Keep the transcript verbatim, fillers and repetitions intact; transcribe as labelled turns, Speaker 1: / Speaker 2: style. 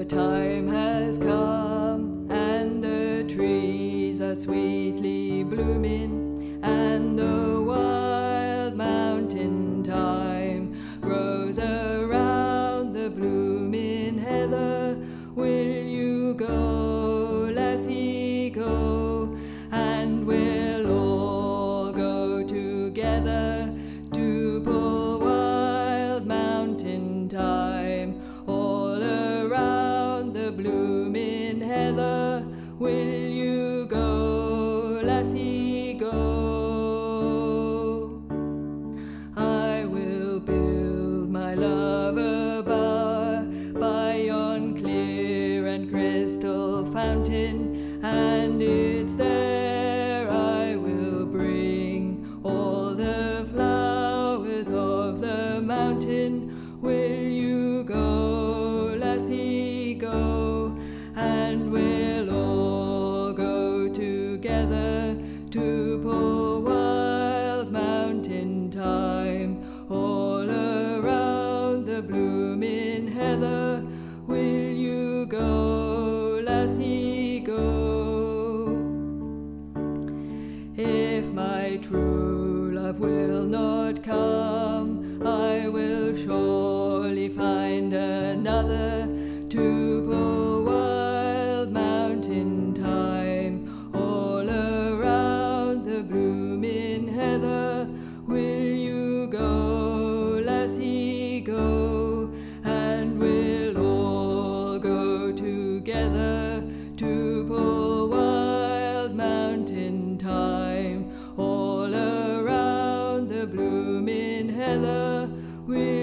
Speaker 1: time has come, and the trees are sweetly blooming, and the wild mountain thyme grows around the blooming heather. Will you go, lassie, go? And we'll all go together to pull wild mountain thyme all around the blooming heather. Will you go, lassie, go? I will build my love a bower by yon clear and crystal fountain, and it's there I will bring all the flowers of the mountain. Will you go, lassie, go? And we'll all go together to pull wild mountain thyme all around the blooming heather. Will you go, lassie, go? If my true love will not come, I will surely find another to pull wild mountain thyme all around the blooming heather. Will you go, lassie, go? And we'll all go together to pull wild mountain thyme all around the blooming heather. Will